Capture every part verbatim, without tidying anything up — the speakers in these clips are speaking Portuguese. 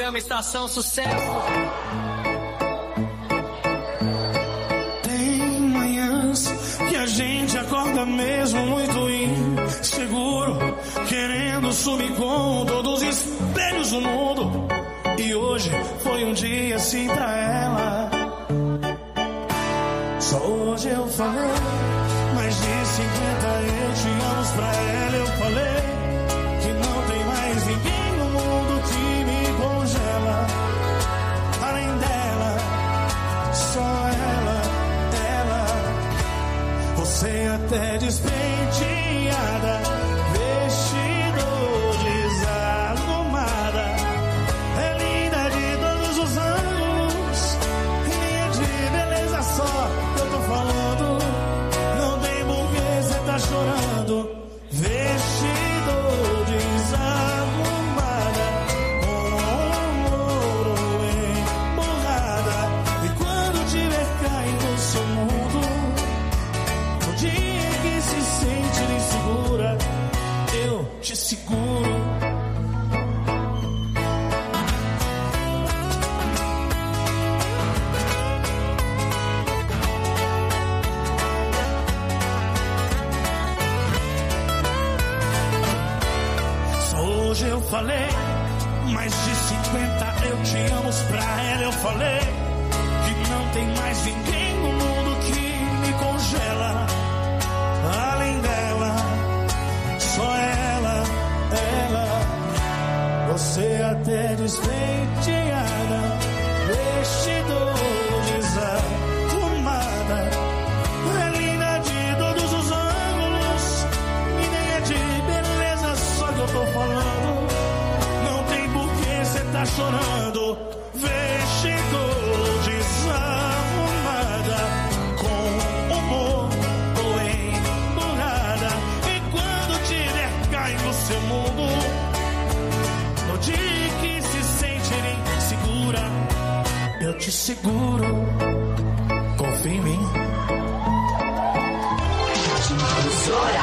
programa Estação Sucesso. Tem manhãs que a gente acorda mesmo muito inseguro, querendo sumir com todos os espelhos do mundo. E hoje foi um dia assim pra ela. Só hoje eu falei, mais de cinquenta eu te amo pra ela. Eu falei que não tem mais ninguém no mundo que me congela. Além dela, só ela, ela. Você até despenteada, vestido desarrumada, é linda de todos os ângulos, linha de beleza só que eu tô falando. Não tem porquê cê tá chorando. Vestido desarrumada, com ouro emburrada. E quando tiver caindo no seu mundo, no dia que se sente insegura, eu te seguro. Hoje eu falei, mais de cinquenta eu te amo pra ela. Eu falei que não tem mais ninguém no mundo que me congela. Além dela, só ela, ela. Você até despenteada, vestido desarrumada, é linda de todos os ângulos, ideia de beleza só que eu tô falando. Tá chorando, vestido desarrumada, com humor ou emburrada. E quando tiver cai no seu mundo, no dia que se sente insegura, eu te seguro. Confia em mim. Difusora.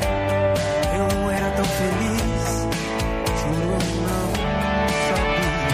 Eu era tão feliz, juro, não sabia.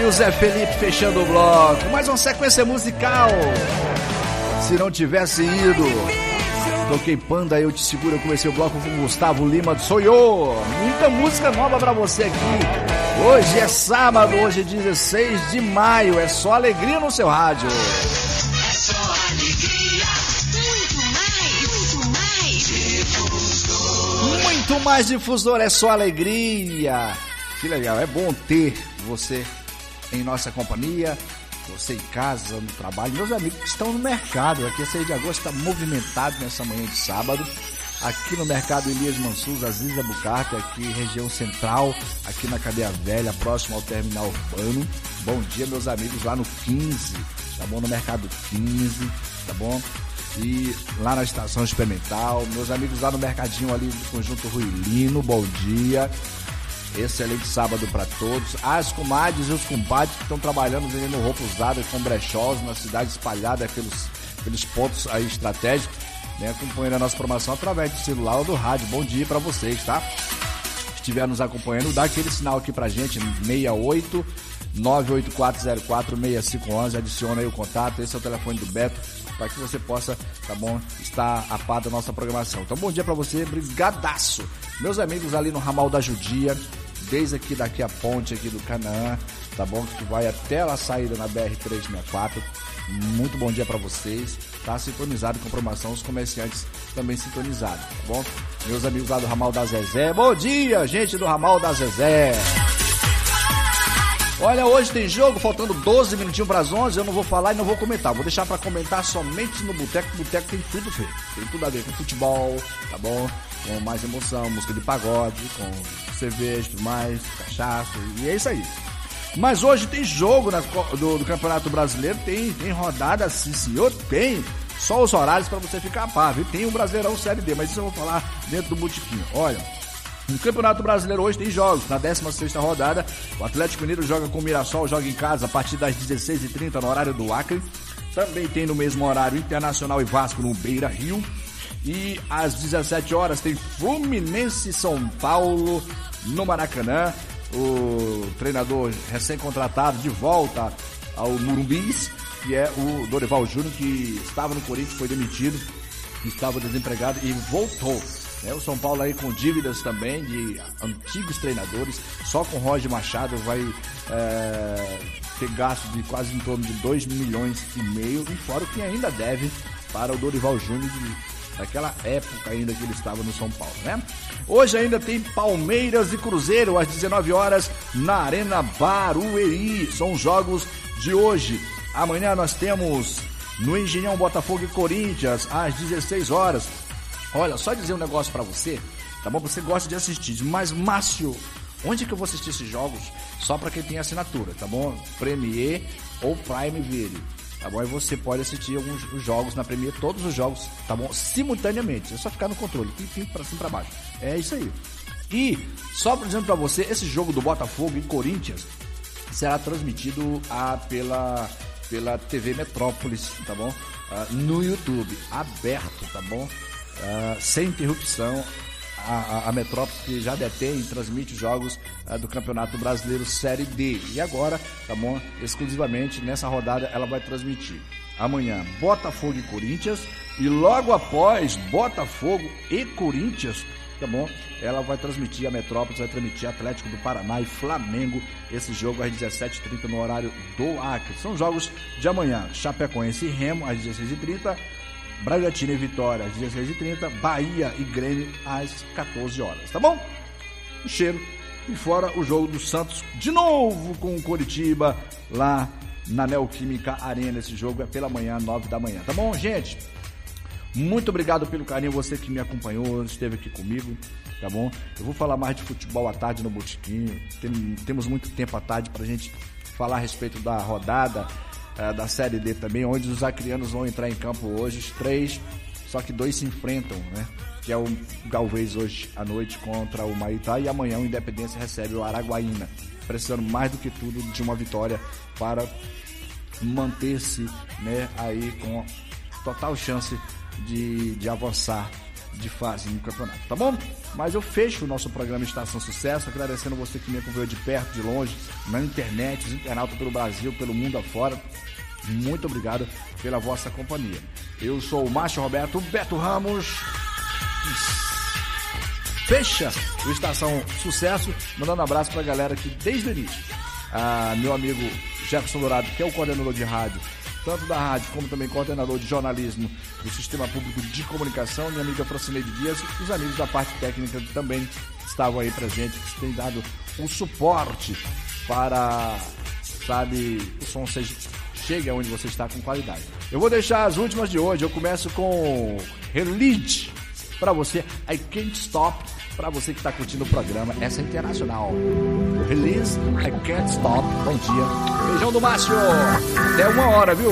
o Zé Felipe fechando o bloco. Mais uma sequência musical. Se não tivesse ido, toquei Panda, Eu Te Seguro. Eu comecei o bloco com Gustavo Lima, Sou Eu. Muita música nova pra você aqui. Hoje é sábado, hoje é dezesseis de maio. É só alegria no seu rádio. É só alegria, muito mais, muito mais. Difusor. Muito mais difusor, é só alegria. Que legal, é bom ter você em nossa companhia, você em casa, no trabalho, meus amigos que estão no mercado. Aqui a seis de agosto está movimentado nessa manhã de sábado, aqui no mercado Elias Mansur, Aziz Albuquerque, aqui região central, aqui na Cadeia Velha, próximo ao terminal urbano. Bom dia, meus amigos, lá no quinze, tá bom? No mercado quinze, tá bom? E lá na estação experimental, meus amigos lá no mercadinho ali do Conjunto Ruilino, bom dia. Excelente sábado para todos. As comadres e os compadres que estão trabalhando vendendo roupa usada com brechós na cidade, espalhada pelos, pelos pontos aí estratégicos, né, acompanhando a nossa programação através do celular ou do rádio. Bom dia para vocês, tá? Se estiver nos acompanhando, dá aquele sinal aqui pra gente, seis oito nove oito quatro zero quatro seis cinco um um, adiciona aí o contato, esse é o telefone do Beto, para que você possa, tá bom, estar a par da nossa programação. Então, bom dia para você, brigadaço. Meus amigos ali no ramal da Judia, desde aqui daqui a ponte aqui do Canaã, tá bom, que vai até a saída na B R trezentos e sessenta e quatro. Muito bom dia para vocês. Tá sintonizado com a programação, os comerciantes também sintonizados, tá bom? Meus amigos lá do ramal da Zezé, bom dia, gente do ramal da Zezé. Olha, hoje tem jogo, faltando doze minutinhos para as onze, eu não vou falar e não vou comentar, vou deixar para comentar somente no Boteco. Boteco tem tudo a ver, tem tudo a ver com futebol, tá bom? Com mais emoção, música de pagode, com cerveja, tudo mais, cachaça, e é isso aí. Mas hoje tem jogo na, do, do Campeonato Brasileiro, tem, tem rodada, sim senhor, tem. Só os horários para você ficar a par, viu? Tem o Brasileirão Série D, mas isso eu vou falar dentro do botiquinho. Olha, no Campeonato Brasileiro hoje tem jogos. Na décima sexta rodada, o Atlético Mineiro joga com o Mirassol, joga em casa a partir das dezesseis e trinta no horário do Acre. Também tem no mesmo horário Internacional e Vasco no Beira Rio. E às dezessete horas tem Fluminense e São Paulo no Maracanã. O treinador recém-contratado de volta ao Murumbis, que é o Dorival Júnior, que estava no Corinthians, foi demitido, estava desempregado e voltou. É, o São Paulo aí com dívidas também de antigos treinadores, só com Roger Machado vai é, ter gasto de quase em torno de dois milhões e meio, e fora o que ainda deve para o Dorival Júnior de, daquela época ainda que ele estava no São Paulo, né? Hoje ainda tem Palmeiras e Cruzeiro às dezenove horas na Arena Barueri, são os jogos de hoje. Amanhã nós temos no Engenhão Botafogo e Corinthians às dezesseis horas. Olha, só dizer um negócio pra você, tá bom? Você gosta de assistir, mas Márcio, onde que eu vou assistir esses jogos? Só pra quem tem assinatura, tá bom? Premier ou Prime Video, tá bom? Aí você pode assistir alguns jogos na Premier, todos os jogos, tá bom? Simultaneamente, é só ficar no controle, clique pra cima e pra baixo. É isso aí. E, só dizendo pra você, esse jogo do Botafogo e Corinthians será transmitido ah, pela, pela T V Metrópolis, tá bom? Ah, no YouTube, aberto, tá bom? Uh, sem interrupção, a, a, a Metrópolis, que já detém e transmite jogos uh, do Campeonato Brasileiro Série D. E agora, tá bom, exclusivamente nessa rodada ela vai transmitir amanhã Botafogo e Corinthians, e logo após Botafogo e Corinthians, tá bom, ela vai transmitir, a Metrópolis vai transmitir Atlético do Paraná e Flamengo, esse jogo às dezessete e trinta no horário do Acre. São jogos de amanhã: Chapecoense e Remo às dezesseis e trinta, Bragantino e Vitória às dezesseis e trinta, Bahia e Grêmio às quatorze horas, tá bom? Um cheiro. E fora o jogo do Santos, de novo com o Coritiba, lá na Neoquímica Arena. Esse jogo é pela manhã, nove da manhã, tá bom, gente? Muito obrigado pelo carinho, você que me acompanhou, esteve aqui comigo, tá bom? Eu vou falar mais de futebol à tarde no Botiquinho. Tem, temos muito tempo à tarde pra gente falar a respeito da rodada É, da Série D também, onde os acrianos vão entrar em campo hoje, os três, só que dois se enfrentam, né? Que é o Galvez hoje à noite contra o Maitá, e amanhã o Independência recebe o Araguaína, precisando mais do que tudo de uma vitória para manter-se, né, aí com total chance de, de avançar de fase no campeonato, tá bom? Mas eu fecho o nosso programa Estação Sucesso, agradecendo você que me acompanhou de perto, de longe, na internet, os internautas pelo Brasil, pelo mundo afora. Muito obrigado pela vossa companhia. Eu sou o Márcio Roberto Beto Ramos. Fecha o Estação Sucesso, mandando um abraço pra galera que desde o início, ah, meu amigo Jefferson Dourado, que é o coordenador de rádio, tanto da rádio como também coordenador de jornalismo do Sistema Público de Comunicação, minha amiga Francineide Dias, e os amigos da parte técnica que também estavam aí presentes, que têm dado um suporte para, sabe, o som seja, chegue aonde você está com qualidade. Eu vou deixar as últimas de hoje, eu começo com Release para você, I Can't Stop, para você que está curtindo o programa, essa é internacional. Release, I Can't Stop. Bom dia. Beijão do Márcio. Até uma hora, viu?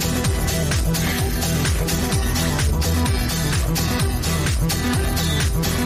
You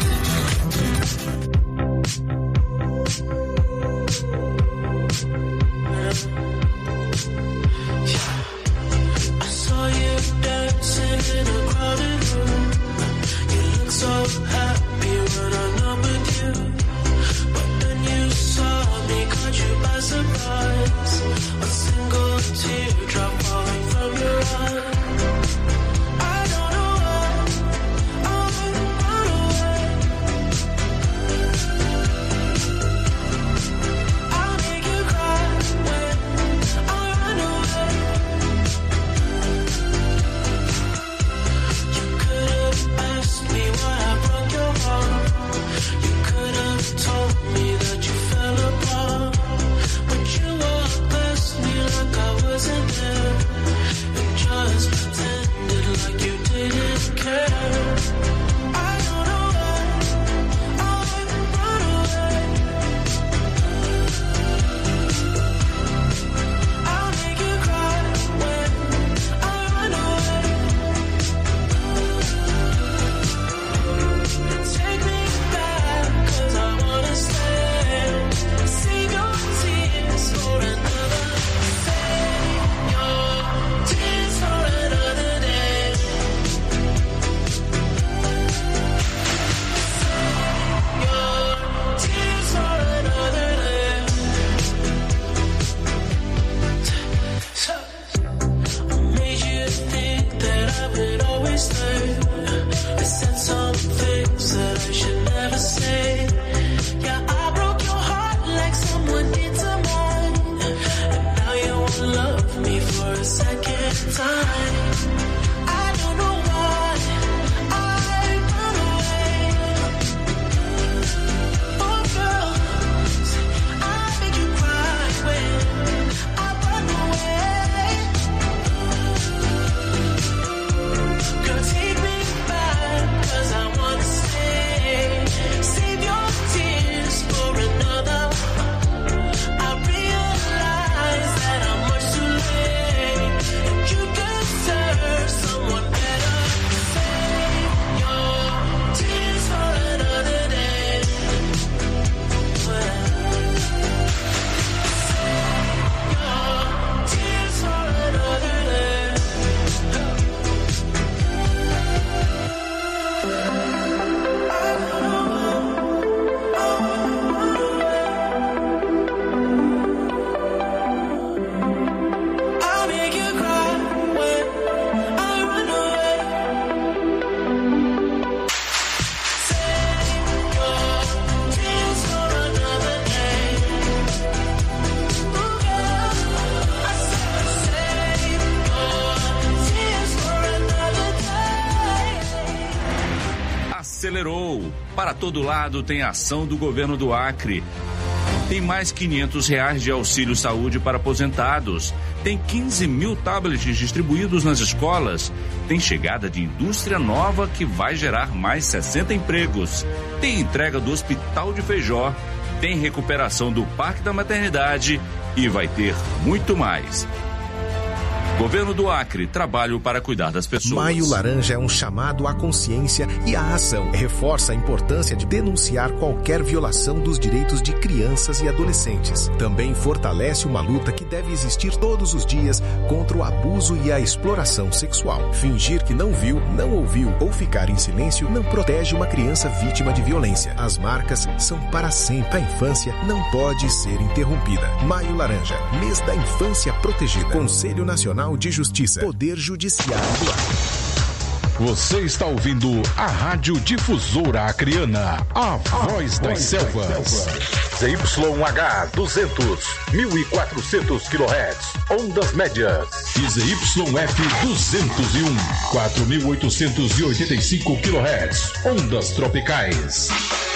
acelerou. Para todo lado tem ação do governo do Acre. Tem mais quinhentos reais de auxílio saúde para aposentados. Tem quinze mil tablets distribuídos nas escolas. Tem chegada de indústria nova que vai gerar mais sessenta empregos. Tem entrega do Hospital de Feijó. Tem recuperação do Parque da Maternidade e vai ter muito mais. Governo do Acre, trabalho para cuidar das pessoas. Maio Laranja é um chamado à consciência e à ação. Reforça a importância de denunciar qualquer violação dos direitos de crianças e adolescentes. Também fortalece uma luta que deve existir todos os dias contra o abuso e a exploração sexual. Fingir que não viu, não ouviu ou ficar em silêncio não protege uma criança vítima de violência. As marcas são para sempre. A infância não pode ser interrompida. Maio Laranja, mês da infância protegida. Conselho Nacional de Justiça. Poder Judiciário do Acre. Você está ouvindo a Rádio Difusora Acreana, a voz das selvas. Z Y H duzentos, mil e quatrocentos quilohertz, ondas médias. E Z Y F duzentos e um, quatro mil oitocentos e oitenta e cinco quilohertz, ondas tropicais.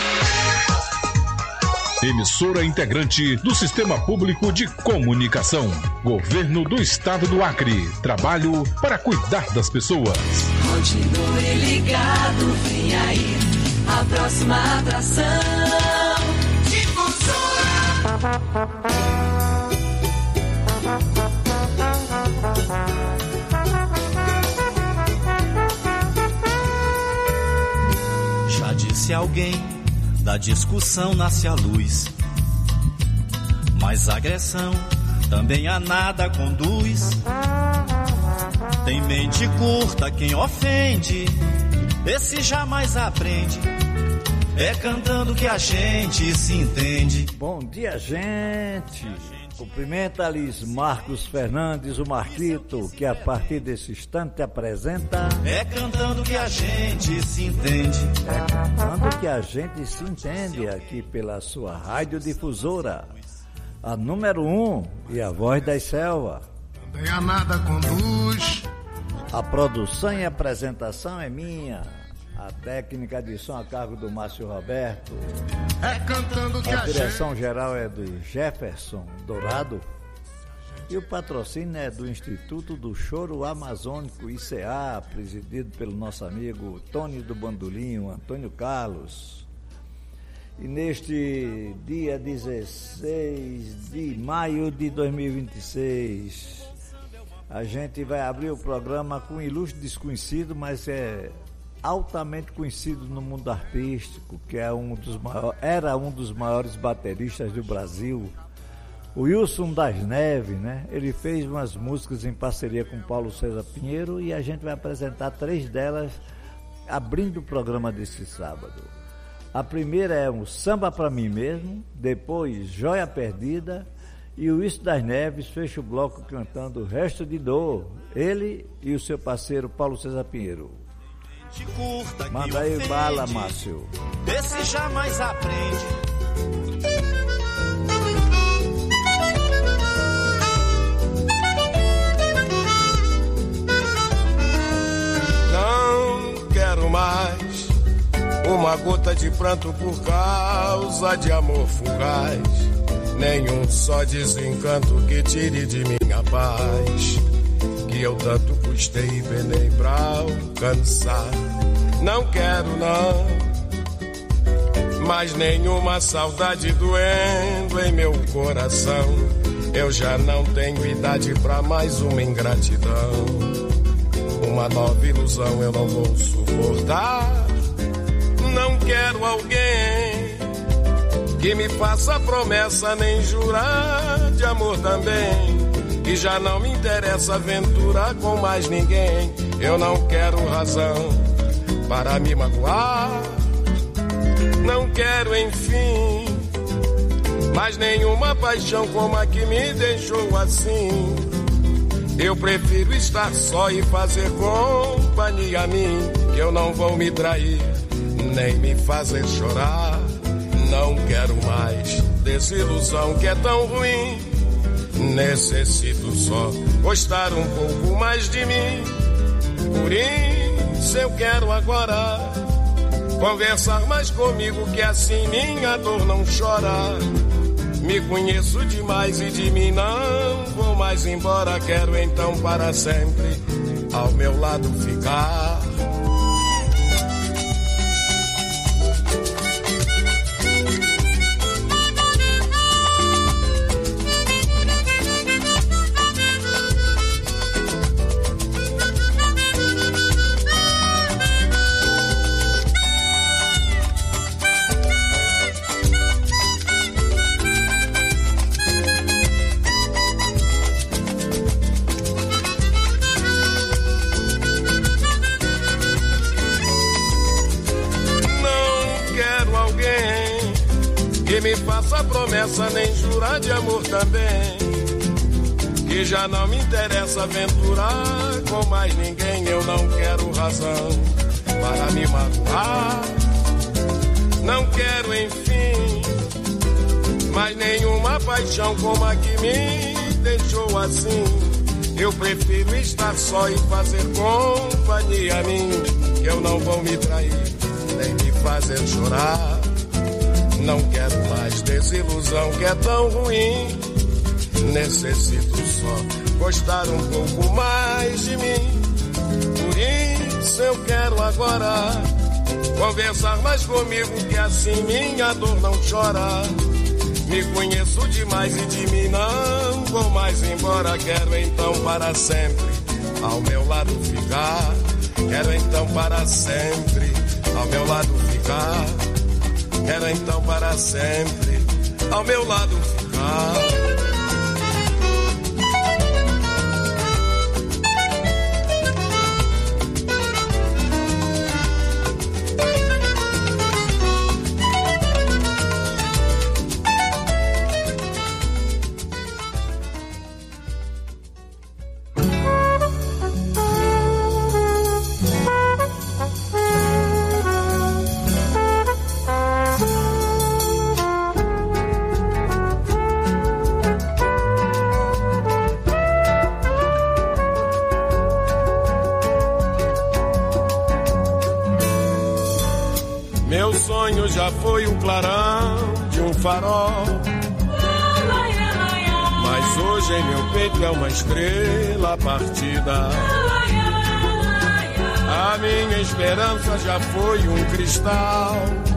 Emissora integrante do Sistema Público de Comunicação. Governo do Estado do Acre. Trabalho para cuidar das pessoas. Continue ligado, vem aí a próxima atração. Difusora. Já disse alguém, da discussão nasce a luz, mas agressão também a nada conduz. Tem mente curta quem ofende, esse jamais aprende. É cantando que a gente se entende. Bom dia, gente. Cumprimenta Alice Marcos Fernandes, o Marquito, que a partir desse instante apresenta... É cantando que a gente se entende. É cantando que a gente se entende aqui pela sua radiodifusora, a número um e a voz das selvas. Também a nada conduz. A produção e apresentação é minha. A técnica de som a cargo do Márcio Roberto. É cantando que a a direção gente... geral é do Jefferson Dourado. E o patrocínio é do Instituto do Choro Amazônico, I C A, presidido pelo nosso amigo Tony do Bandolinho, Antônio Carlos. E neste dia dezesseis de maio de dois mil e vinte e seis, a gente vai abrir o programa com um ilustre desconhecido, mas é altamente conhecido no mundo artístico, que é um dos maiores, era um dos maiores bateristas do Brasil, o Wilson das Neves, né? Ele fez umas músicas em parceria com Paulo César Pinheiro e a gente vai apresentar três delas abrindo o programa desse sábado. A primeira é um Samba Pra Mim Mesmo, depois Joia Perdida, e o Wilson das Neves fecha o bloco cantando Resto de Dor, ele e o seu parceiro Paulo César Pinheiro. Manda aí bala, Márcio. Esse jamais aprende. Não quero mais uma gota de pranto por causa de amor fugaz, nenhum só desencanto que tire de minha paz, que eu tanto custei e penei pra alcançar. Não quero não, mais nenhuma saudade doendo em meu coração. Eu já não tenho idade pra mais uma ingratidão. Uma nova ilusão eu não vou suportar. Não quero alguém que me faça promessa nem jurar de amor também. E já não me interessa aventurar com mais ninguém. Eu não quero razão para me magoar. Não quero, enfim, mais nenhuma paixão como a que me deixou assim. Eu prefiro estar só e fazer companhia a mim, que eu não vou me trair, nem me fazer chorar. Não quero mais desilusão que é tão ruim. Necessito só gostar um pouco mais de mim. Por isso eu quero agora conversar mais comigo que assim minha dor não chora. Me conheço demais e de mim não vou mais embora. Quero então para sempre ao meu lado ficar. Me faça promessa, nem jurar de amor também, que já não me interessa aventurar com mais ninguém. Eu não quero razão para me magoar, não quero enfim mais nenhuma paixão como a que me deixou assim. Eu prefiro estar só e fazer companhia a mim, que eu não vou me trair nem me fazer chorar. Não quero mais desilusão que é tão ruim. Necessito só gostar um pouco mais de mim. Por isso eu quero agora conversar mais comigo, que assim minha dor não chora. Me conheço demais e de mim não vou mais embora. Quero então para sempre ao meu lado ficar. Quero então para sempre ao meu lado ficar. Quero então para sempre ao meu lado ficar. Já foi o clarão de um farol, mas hoje em meu peito é uma estrela partida. A minha esperança já foi um cristal,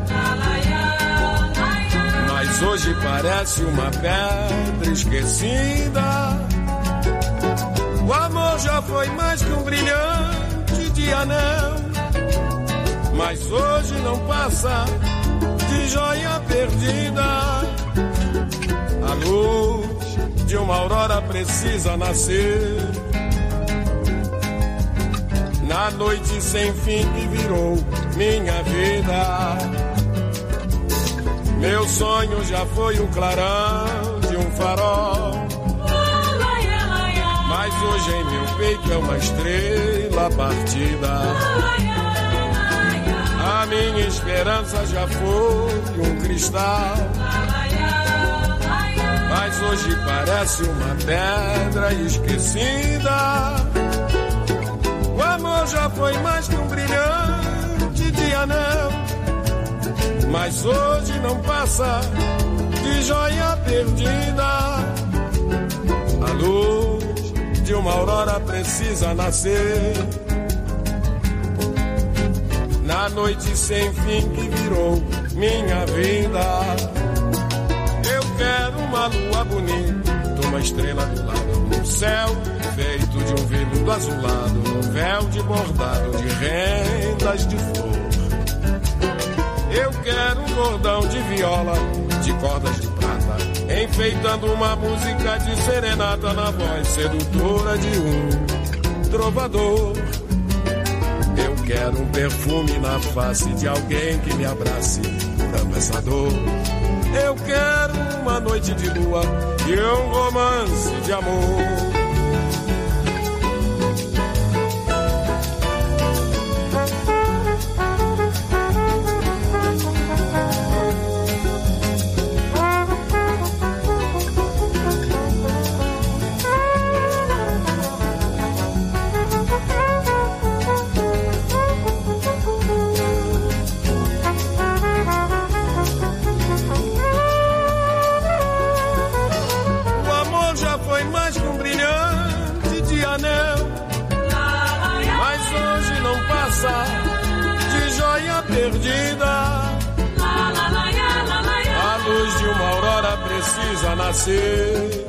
mas hoje parece uma pedra esquecida. O amor já foi mais que um brilhante de anel, mas hoje não passa de joia perdida. A luz de uma aurora precisa nascer na noite sem fim que virou minha vida. Meu sonho já foi o clarão de um farol, mas hoje em meu peito é uma estrela partida. A minha esperança já foi um cristal, mas hoje parece uma pedra esquecida. O amor já foi mais que um brilhante de anel, mas hoje não passa de joia perdida. A luz de uma aurora precisa nascer na noite sem fim que virou minha vida. Eu quero uma lua bonita, uma estrela do lado, um céu feito de um veludo azulado, um véu de bordado de rendas de flor. Eu quero um cordão de viola, de cordas de prata, enfeitando uma música de serenata na voz sedutora de um trovador. Eu quero um perfume na face de alguém que me abrace, curando essa dor. Eu quero uma noite de lua e um romance de amor. lembrança de joia perdida. A luz de uma aurora precisa nascer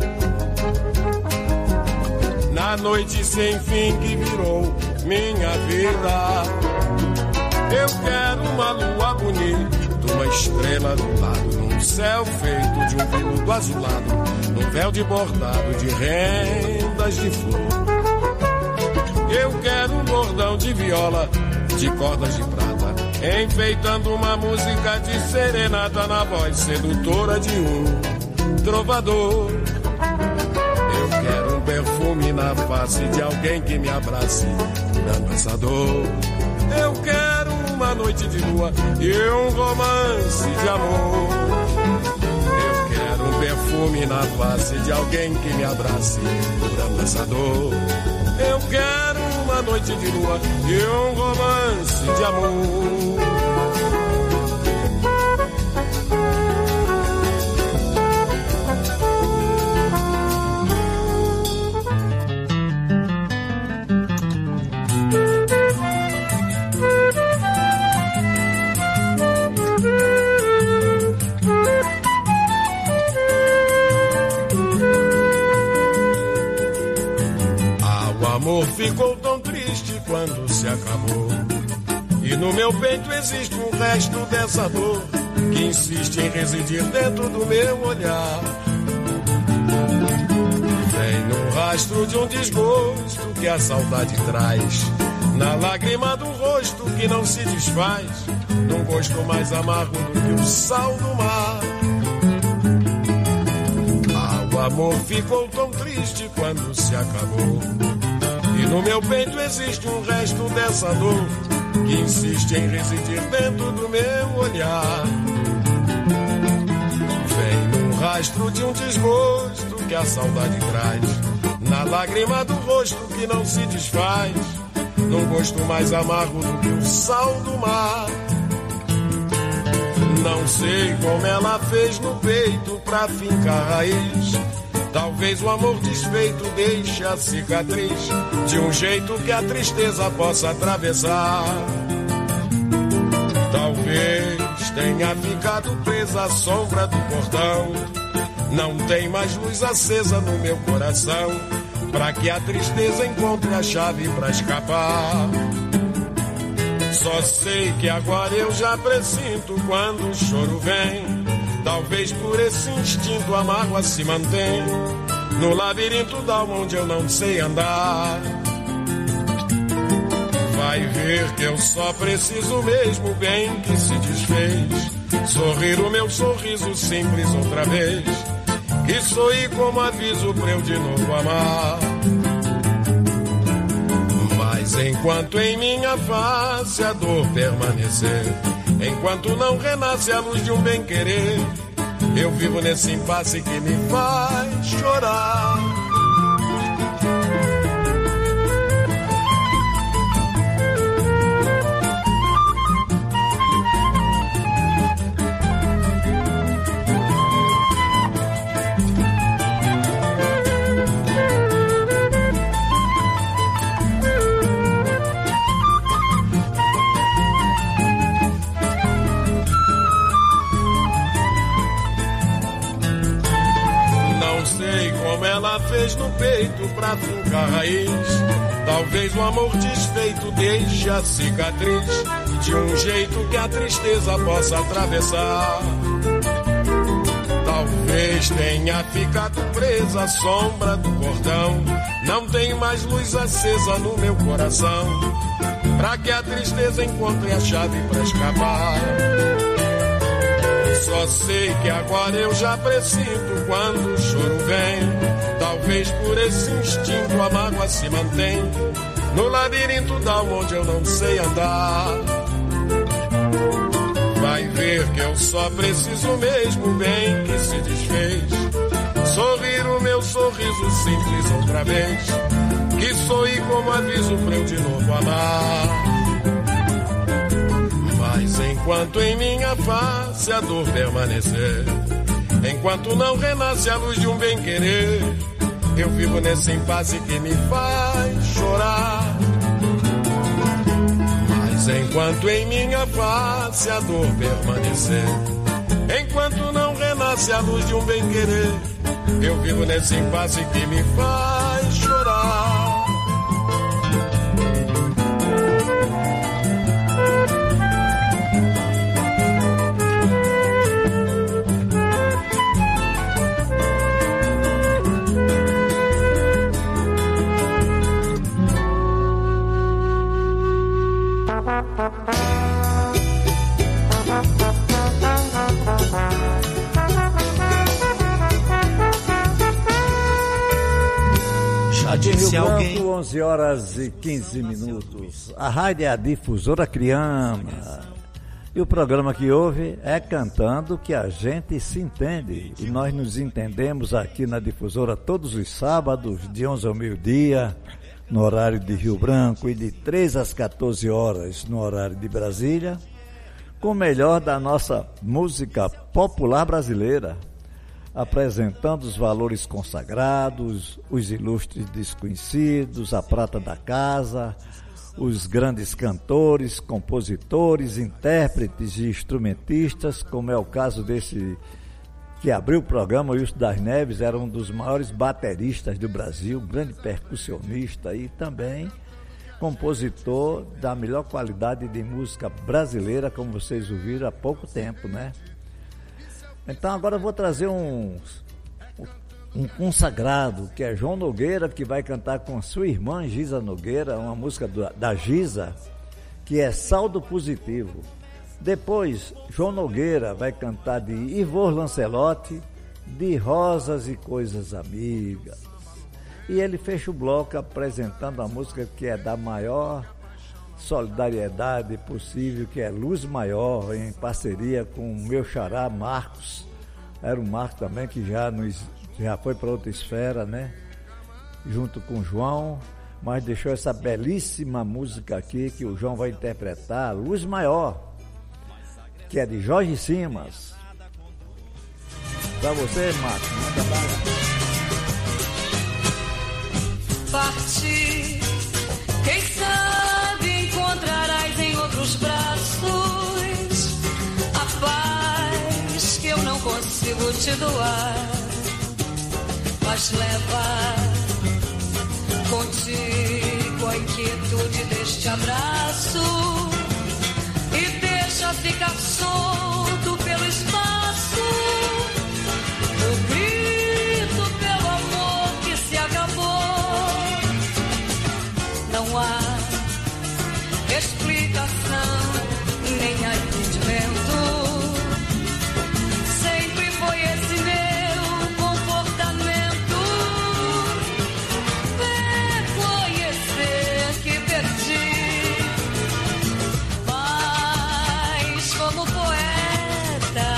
na noite sem fim que virou minha vida. Eu quero uma lua bonita, uma estrela do lado, num céu feito de um veludo azulado, num véu de bordado de rendas de flor. Eu quero um bordão de viola, de cordas de prata, enfeitando uma música de serenata na voz sedutora de um trovador. Eu quero um perfume na face de alguém que me abrace, curando essa dor. Eu quero uma noite de lua e um romance de amor. Eu quero um perfume na face de alguém que me abrace, curando essa dor. Eu quero uma noite de lua e um romance de amor. O amor ficou tão triste quando se acabou, e no meu peito existe um resto dessa dor que insiste em residir dentro do meu olhar. Vem no rastro de um desgosto que a saudade traz, na lágrima do rosto que não se desfaz, num gosto mais amargo do que o sal do mar. Ah, o amor ficou tão triste quando se acabou, e no meu peito existe um resto dessa dor que insiste em residir dentro do meu olhar. Vem num rastro de um desgosto que a saudade traz, na lágrima do rosto que não se desfaz, num gosto mais amargo do que o sal do mar. Não sei como ela fez no peito pra fincar raiz, talvez o amor desfeito deixe a cicatriz de um jeito que a tristeza possa atravessar. Talvez tenha ficado presa à sombra do portão, não tem mais luz acesa no meu coração, pra que a tristeza encontre a chave pra escapar. Só sei que agora eu já presinto quando o choro vem, talvez por esse instinto a mágoa se mantém no labirinto da alma onde eu não sei andar. Vai ver que eu só preciso mesmo bem que se desfez, sorrir o meu sorriso simples outra vez, que sorri como aviso pra eu de novo amar. Mas enquanto em minha face a dor permanecer, enquanto não renasce a luz de um bem-querer, eu vivo nesse impasse que me faz chorar. Ela fez no peito pra fincar raiz, talvez o amor desfeito deixe a cicatriz de um jeito que a tristeza possa atravessar. Talvez tenha ficado presa à sombra do portão, não tem mais luz acesa no meu coração, pra que a tristeza encontre a chave pra escapar. Só sei que agora eu já presinto quando o choro vem, talvez por esse instinto a mágoa se mantém no labirinto da alma onde eu não sei andar. Vai ver que eu só preciso mesmo bem que se desfez, sorrir o meu sorriso simples outra vez, que sorri como aviso pra eu de novo amar. Mas enquanto em minha face a dor permanecer, enquanto não renasce a luz de um bem-querer, eu vivo nesse impasse que me faz chorar. Mas enquanto em minha face a dor permanecer, enquanto não renasce a luz de um bem-querer, eu vivo nesse impasse que me faz chorar. Rio Branco, onze horas e quinze minutos. A rádio é a Difusora Criana. E o programa que ouve é Cantando que a gente se entende. E nós nos entendemos aqui na Difusora todos os sábados, de onze ao meio-dia, no horário de Rio Branco, e de três às quatorze horas, no horário de Brasília, com o melhor da nossa música popular brasileira, apresentando os valores consagrados, os ilustres desconhecidos, a prata da casa, os grandes cantores, compositores, intérpretes e instrumentistas, como é o caso desse que abriu o programa, o Wilson das Neves, era um dos maiores bateristas do Brasil, grande percussionista e também compositor da melhor qualidade de música brasileira, como vocês ouviram há pouco tempo, né? Então agora eu vou trazer um, um consagrado, que é João Nogueira, que vai cantar com sua irmã Giza Nogueira, uma música do, da Giza, que é Saldo Positivo. Depois, João Nogueira vai cantar de Ivor Lancelotti, de Rosas e Coisas Amigas. E ele fecha o bloco apresentando a música que é da maior solidariedade possível, que é Luz Maior, em parceria com o meu xará Marcos. Era um Marcos também que já, nos, já foi para outra esfera, né? Junto com o João, mas deixou essa belíssima música aqui que o João vai interpretar, Luz Maior, que é de Jorge Simas. Pra você, Marcos, manda bala. Partir, quem sabe encontrarás em outros braços a paz que eu não consigo te doar, mas leva contigo a inquietude deste abraço e deixa ficar solto pelo espaço o grito pelo amor que se acabou. Não há explicação, nem há entendimento. Sempre foi esse meu comportamento. Reconhecer que perdi, mas como poeta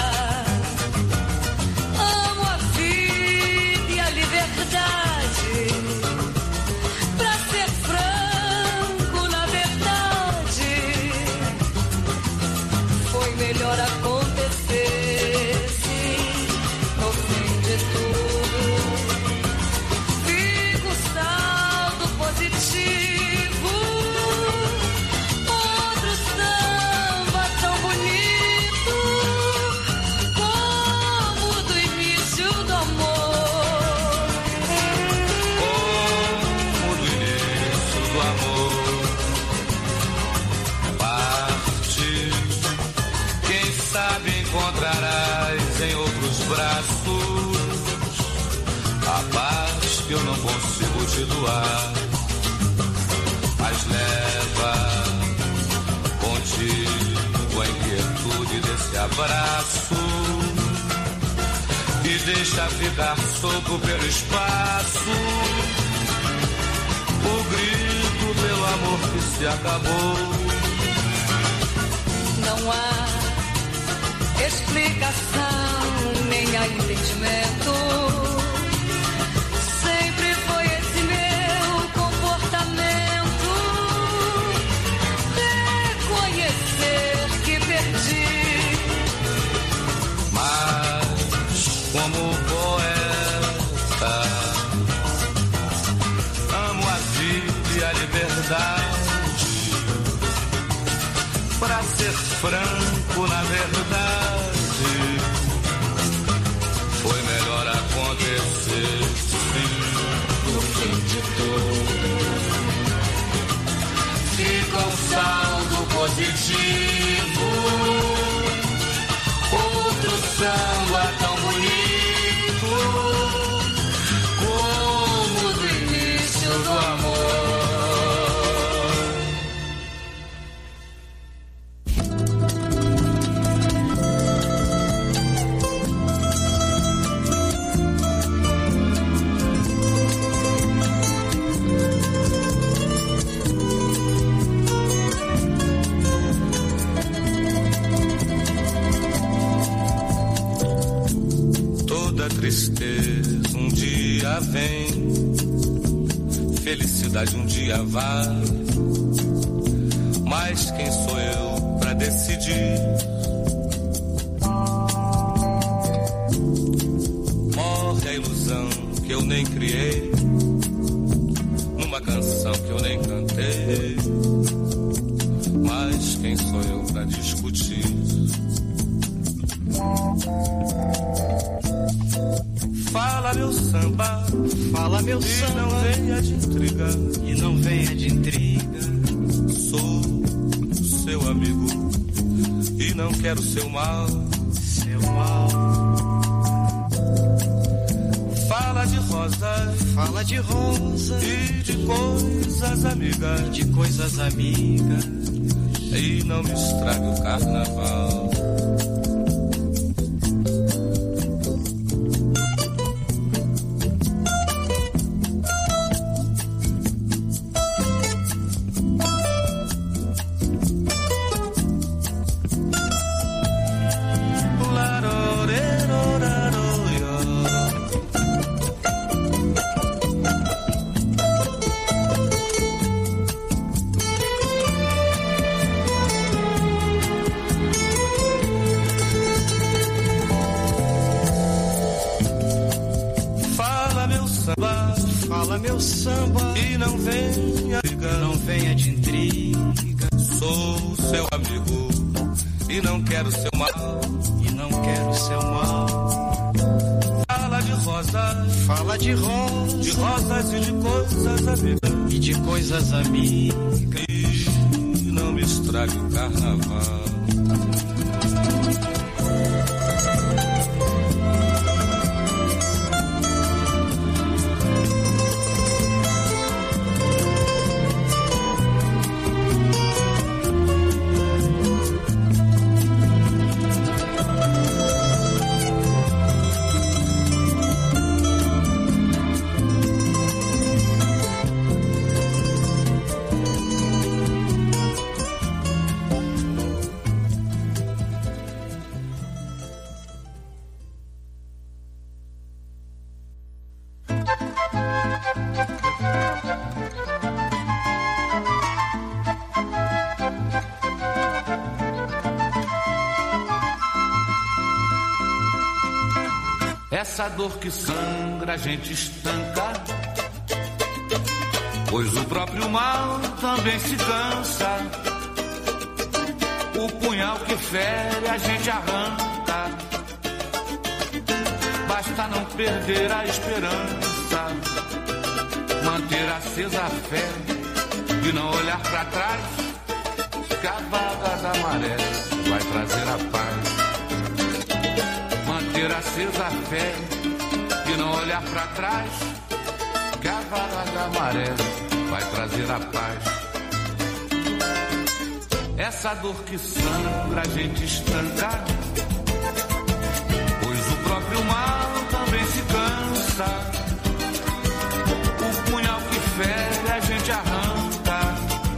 amo a vida e a liberdade. Pra ser franco, na verdade, foi melhor acontecer, sim, no fim de tudo. Fica o saldo positivo, outro samba tão bonito como o do início do amor. Como do início do amor. Parte, quem sabe encontrarás em outros braços a paz que eu não consigo te doar, mas leva contigo a inquietude desse abraço e deixa ficar solto pelo espaço o grito pelo amor que se acabou. Não há explicação, nem há entendimento. Sempre foi esse meu comportamento. Reconhecer que perdi, Mas como poeta amo a vida e a liberdade. Pra ser franco, na verdade, foi melhor acontecer, sim. No fim de tudo, fica um saldo positivo. Outro samba tão bonito como o do início do amor. Tristeza um dia vem, felicidade um dia vai, mas quem sou eu pra decidir? Morre a ilusão que eu nem criei, numa canção que eu nem cantei, mas quem sou eu pra discutir? Fala meu samba, fala meu e samba, não venha de intriga, e não venha de intriga. Sou seu amigo e não quero seu mal, seu mal. Fala de rosa, fala de rosa, e de coisas amigas, e de coisas amigas, e não me estrague o carnaval. Fala meu samba, e não venha, não venha de intriga. Sou seu amigo e não quero seu mal, e não quero seu mal. Fala de rosa, fala de rosa, de rosas e de coisas amigas, e de coisas amigas, e não me estrague o carnaval. Essa dor que sangra a gente estanca, pois o próprio mal também se cansa. O punhal que fere a gente arranca, basta não perder a esperança, manter acesa a fé e não olhar pra trás, que a vaga da maré vai trazer a paz. Manter acesa a fé e não olhar pra trás, que a vaga da maré vai trazer a paz. Essa dor que sangra a gente estanca, pois o próprio mal também se cansa. O punhal que fere a gente arranca,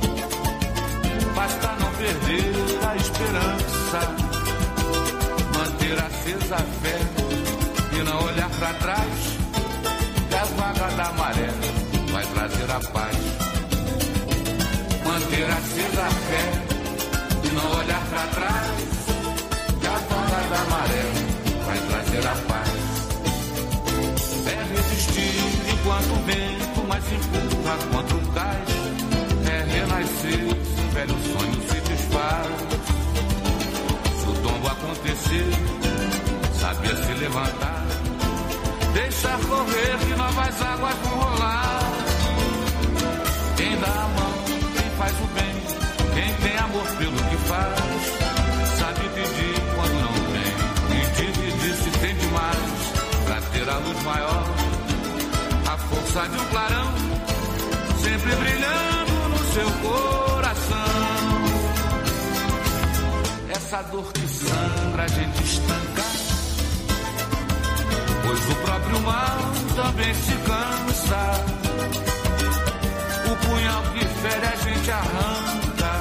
basta não perder a esperança, manter acesa a fé e não olhar pra trás, que a vaga da maré vai trazer a paz. Manter acesa a fé e não olhar pra trás, que a vaga da maré vai trazer a paz. É resistir enquanto o vento mais empurra contra o cais, é renascer se um velho sonho se desfaz. força de um clarão, sempre brilhando no seu coração. Essa dor que sangra a gente estanca, pois o próprio mal também se cansa. O punhal que fere a gente arranca,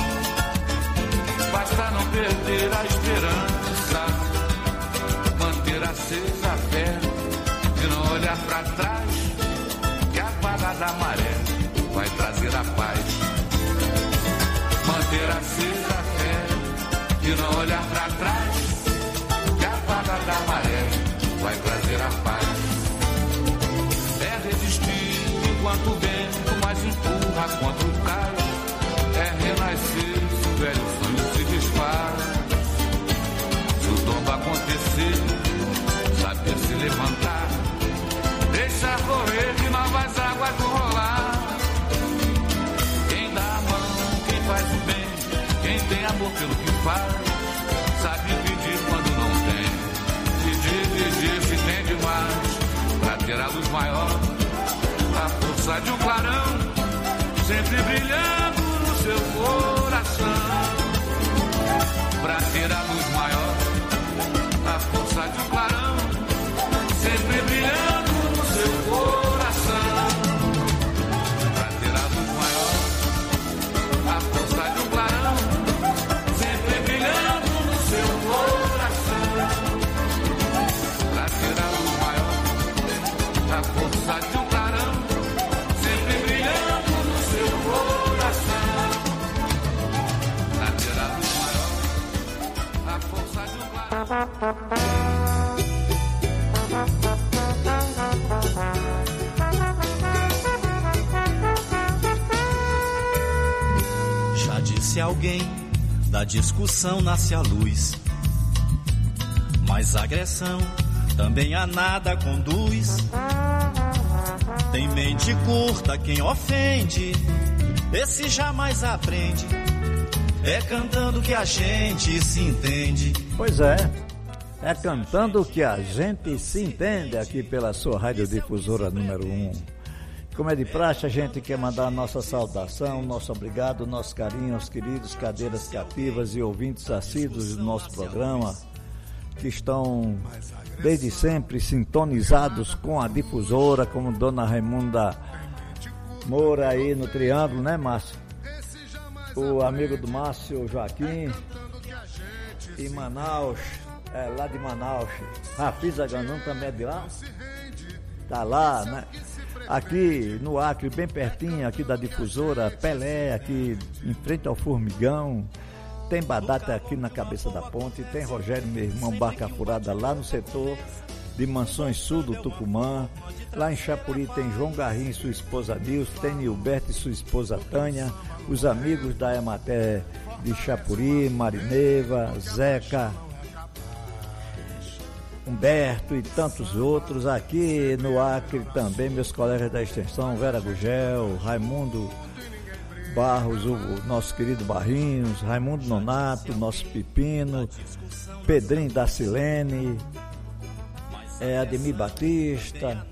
basta não perder a esperança, manter acesa a fé e não olhar pra trás, que a vaga da maré vai trazer a paz. Manter acesa a fé e não olhar pra trás, que a vaga da maré vai trazer a paz. É resistir enquanto o vento mais empurra quanto cai. É renascer se o velho sonho se desfaz. Se o tombo acontecer, saber se levantar, deixar correr que novas águas vão rolar. Quem dá a mão, quem faz o bem, quem tem amor pelo que faz, sabe pedir quando não tem. Pedir, pedir se tem demais, pra ter a luz maior, a força de um clarão, sempre brilhando no seu coração. Pra ter a luz maior, a força de um clarão, sempre brilhando no seu coração. Pra ter a luz maior, a força de um clarão, sempre brilhando no seu coração. Pra ter a luz maior, a força de um clarão, sempre brilhando no seu coração. Pra ter a luz maior, a força de um clarão. Já disse alguém, da discussão nasce a luz, mas agressão também a nada conduz. Tem mente curta quem ofende, esse jamais aprende. É cantando que a gente se entende. Pois é, é cantando que a gente se entende aqui pela sua radiodifusora número um. Como é de praxe, a gente quer mandar a nossa saudação, nosso obrigado, nosso carinho aos queridos cadeiras cativas e ouvintes assíduos do nosso programa, que estão desde sempre sintonizados com a difusora, como Dona Raimunda Moura aí no Triângulo, né, Márcio? O amigo do Márcio, Joaquim, e Manaus, é, lá de Manaus, Rafiza Ganum também é de lá, tá lá, né? Aqui no Acre, bem pertinho aqui da difusora, Pelé, aqui em frente ao Formigão, tem Badata aqui na cabeça da ponte, tem Rogério, meu irmão, Barca Furada lá no setor de Mansões Sul do Tucumã. Lá em Chapuri tem João Garrinho e sua esposa Nilce, tem Nilberto e sua esposa Tânia, os amigos da Ematé de Chapuri, Marineva, Zeca, Humberto e tantos outros. Aqui no Acre também meus colegas da extensão, Vera Gugel, Raimundo Barros, o nosso querido Barrinhos, Raimundo Nonato, nosso Pepino, Pedrinho da Silene, é, Ademir Batista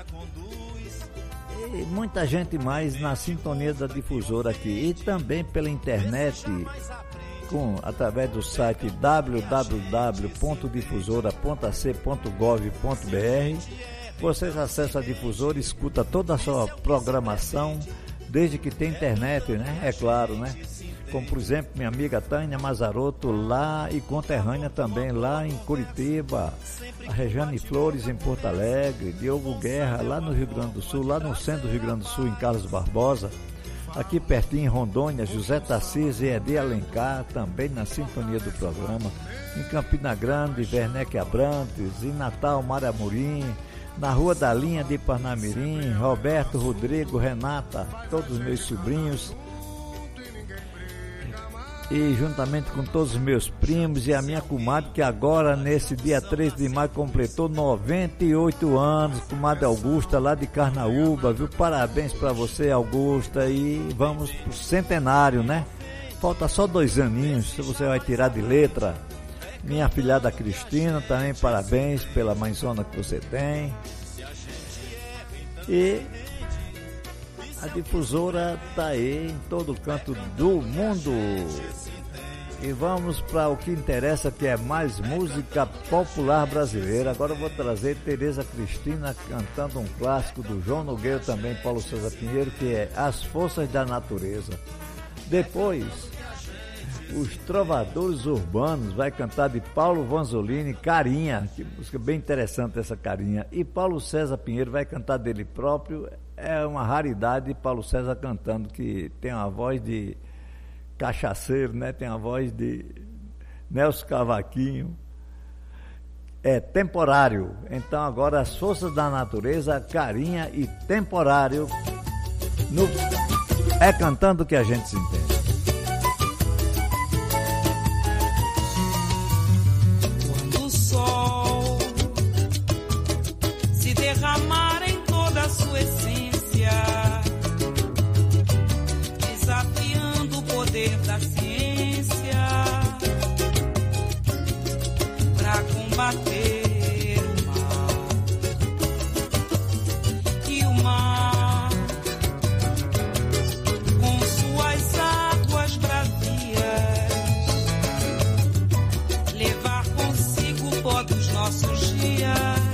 e muita gente mais na sintonia da difusora aqui, e também pela internet, com, através do site w w w ponto difusora ponto a c ponto gov ponto b r. Vocês acessam a difusora e escutam toda a sua programação, desde que tem internet, né? É claro, né? Como, por exemplo, minha amiga Tânia Mazarotto, lá e conterrânea também, lá em Curitiba, a Rejane Flores em Porto Alegre, Diogo Guerra lá no Rio Grande do Sul, lá no centro do Rio Grande do Sul, em Carlos Barbosa, aqui pertinho em Rondônia, José Tarcísio e Edi Alencar, também na sintonia do programa, em Campina Grande, Werneck Abrantes, em Natal, Mário Amorim, na Rua da Linha de Parnamirim, Roberto, Rodrigo, Renata, todos os meus sobrinhos, e juntamente com todos os meus primos e a minha comadre, que agora nesse dia três de maio completou noventa e oito anos, comadre Augusta lá de Carnaúba, viu? Parabéns para você, Augusta, e vamos pro centenário, né? Falta só dois aninhos, se você vai tirar de letra. Minha afilhada Cristina, também parabéns pela mãezona que você tem. E a difusora está aí em todo canto do mundo. E vamos para o que interessa, que é mais música popular brasileira. Agora eu vou trazer Tereza Cristina cantando um clássico do João Nogueira, também Paulo César Pinheiro, que é As Forças da Natureza. Depois, os Trovadores Urbanos vai cantar de Paulo Vanzolini, Carinha, que música bem interessante essa Carinha. E Paulo César Pinheiro vai cantar dele próprio. É uma raridade Paulo César cantando, que tem uma voz de cachaceiro, né? Tem a voz de Nelson Cavaquinho. É Temporário. Então agora As Forças da Natureza, Carinha e Temporário. No... É cantando que a gente se entende. Quando o sol se derramar em toda a sua essência, desafiando o poder da ciência para combater o mal, e o mar com suas águas bravias levar consigo o pó dos nossos dias,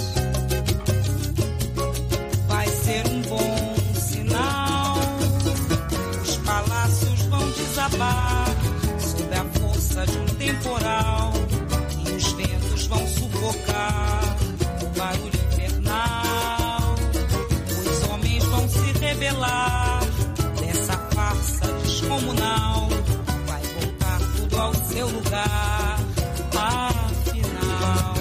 vai ser um bom sinal. Os palácios vão desabar sob a força de um temporal, e os ventos vão sufocar o barulho infernal. Os homens vão se rebelar dessa farsa descomunal, vai voltar tudo ao seu lugar. Afinal,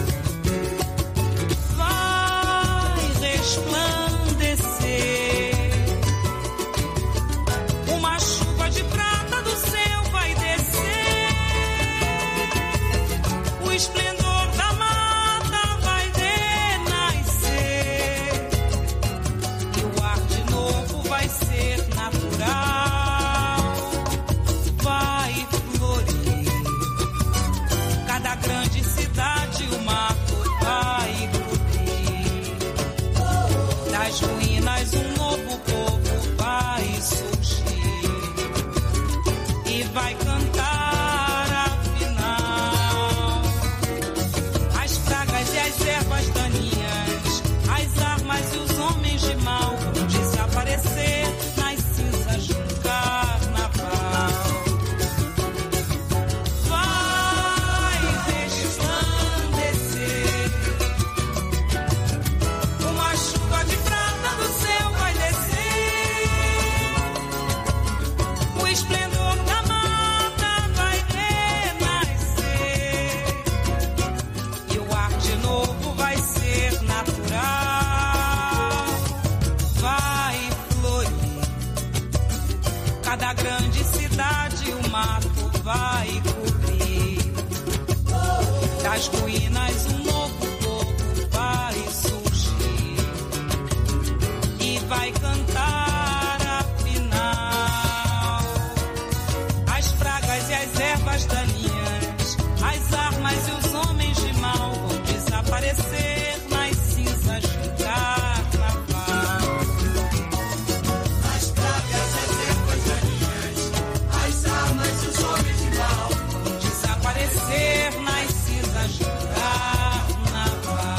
vai resplandecer uma chuva de prata, do céu vai descer, o esplendor da mata vai renascer, e o ar de novo vai ser natural, vai florir. Cada grande cidade o mato vai cobrir, das ruínas um novo povo vai surgir e vai cantar afinal. As pragas e as ervas daninhas, as armas e os homens de mal vão desaparecer nas cinzas de um carnaval. Vai resplandecer uma chuva de prata, do céu vai descer, o esplendor da mata vai renascer, e o ar de novo vai ser natural, vai florir. Cada grande cidade o mato vai cobrir, das ruínas um novo povo vai surgir e vai cantar afinal. As pragas e as ervas daninhas, as armas e os homens de mal vão desaparecer nas cinzas do carnaval. As pragas, as ervas daninhas, as armas e os homens de mal vão desaparecer nas cinzas do carnaval.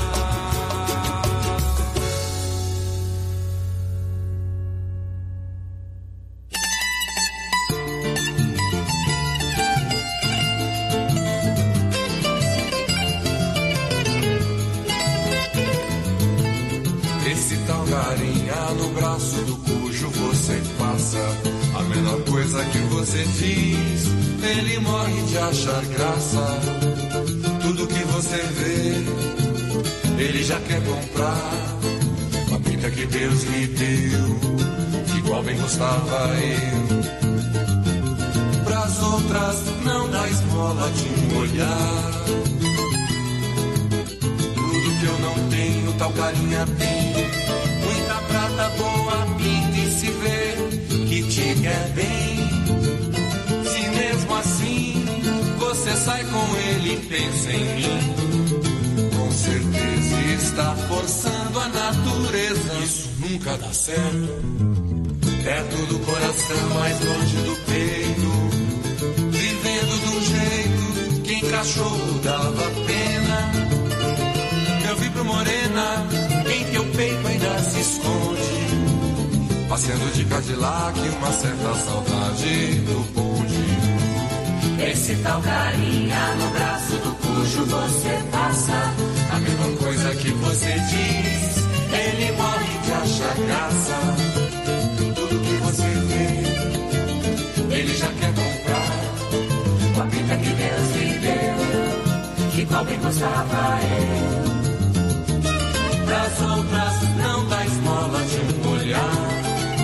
Esse tal carinha no braço do cujo você passa, a menor coisa que você diz, ele morre de achar graça. Tudo que você vê, ele já quer comprar. Uma pinta que Deus lhe deu, igual bem gostava eu. Pras outras não dá esmola de um olhar. Tudo que eu não tenho, tal carinha tem. Muita prata boa, pinta e se vê que te quer bem. Se mesmo assim você sai com ele e pensa em mim, com certeza está forçando a natureza. Isso nunca dá certo. Perto do coração, mais longe do peito. Vivendo de um jeito que em cachorro dava pena. Eu vi pro morena, em teu peito ainda se esconde. Passeando de Cadillac, uma certa saudade do bonde. Esse tal carinha no braço do cujo você passa. A mesma coisa que você diz, ele morre de achar graça. Tudo que você vê, ele já quer comprar. Com a pinta que Deus lhe deu, que cobre custava eu. Das outras não dá esmola de um olhar.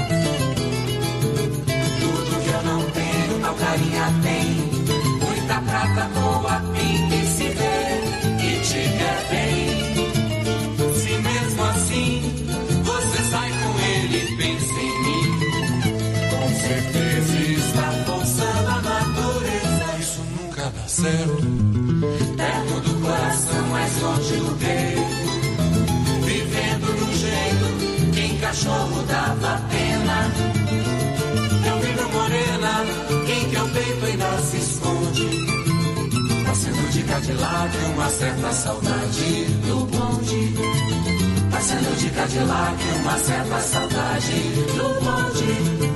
Tudo que eu não tenho, tal carinha tem. Muita prata, boa pinta e se vê e te quer bem. Se mesmo assim você sai com ele, pensa em mim. Com certeza está forçando a natureza. Isso nunca dá certo. Perto do coração, mais longe do peito. Vivendo de um jeito que em cachorro dava pena. Eu vibro morena, em teu peito ainda se esconde. Passeando de Cadillac, uma certa saudade do bonde. Passeando de Cadillac, uma certa saudade do bonde.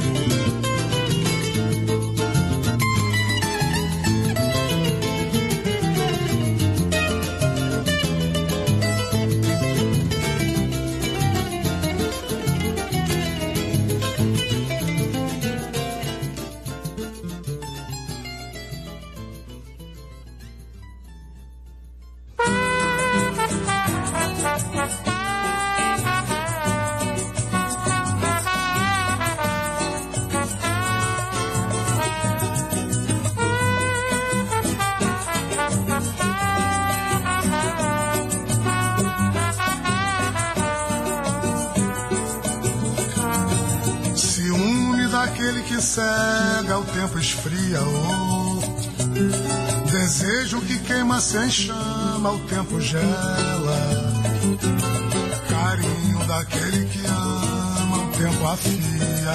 Aquele que cega, o tempo esfria, oh. Desejo que queima sem chama, o tempo gela. Carinho daquele que ama, o tempo afia.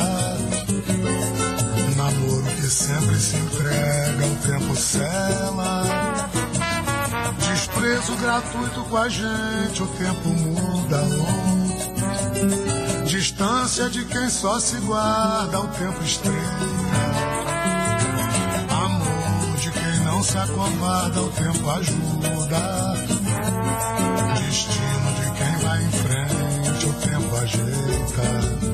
Namoro que sempre se entrega, o tempo sela. Desprezo gratuito com a gente, o tempo muda, oh. Distância de quem só se guarda, o tempo estreita. Amor de quem não se acovarda, o tempo ajuda. Destino de quem vai em frente, o tempo ajeita.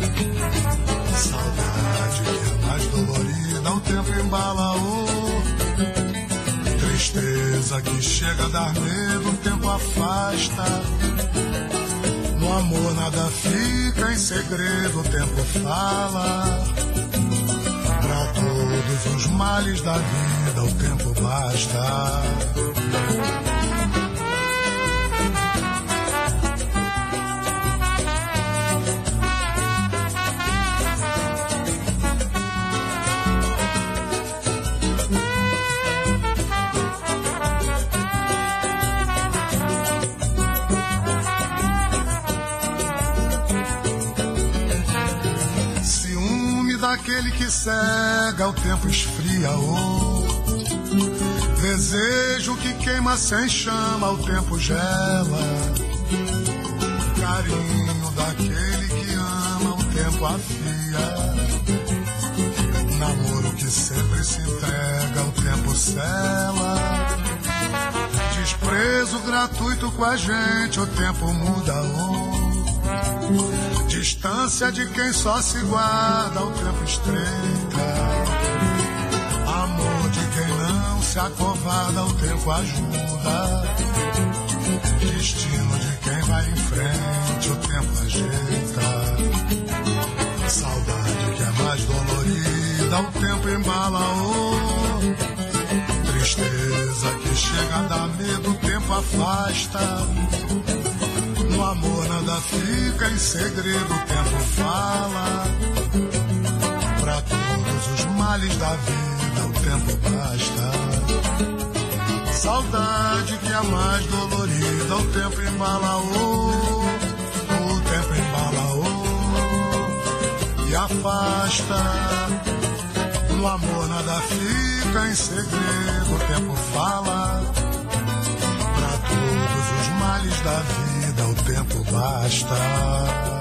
Saudade que é mais dolorida, o tempo embala, oh. Tristeza que chega a dar medo, o tempo afasta. No amor nada fica em segredo, o tempo fala. Pra todos os males da vida, o tempo basta. Aquele que cega, o tempo esfria, oh. Desejo que queima sem chama, o tempo gela. Carinho daquele que ama, o tempo afia. Namoro que sempre se entrega, o tempo sela. Desprezo gratuito com a gente, o tempo muda, oh. Distância de quem só se guarda, o tempo estreita. Amor de quem não se acovarda, o tempo ajuda. Destino de quem vai em frente, o tempo ajeita. Saudade que é mais dolorida, o tempo embala, oh. Tristeza que chega a dar medo, o tempo afasta. No amor nada fica em segredo, o tempo fala. Pra todos os males da vida, o tempo basta. Saudade que é mais dolorida, vida o tempo embala, oh, o tempo embala, oh, e afasta. No amor nada fica em segredo, o tempo fala. Pra todos os males da vida o tempo basta.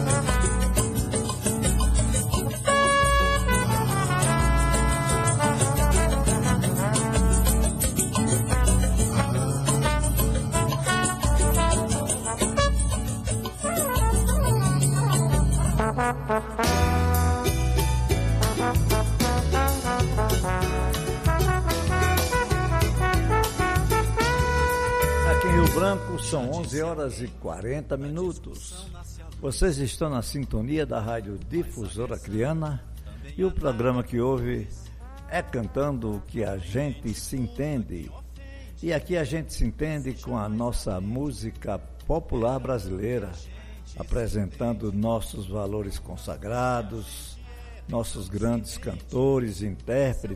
Aqui em Rio Branco são onze horas e quarenta minutos. Vocês estão na sintonia da Rádio Difusora Acreana e o programa que ouve é Cantando o que a gente se entende. E aqui a gente se entende com a nossa música popular brasileira, apresentando nossos valores consagrados, nossos grandes cantores, intérpretes,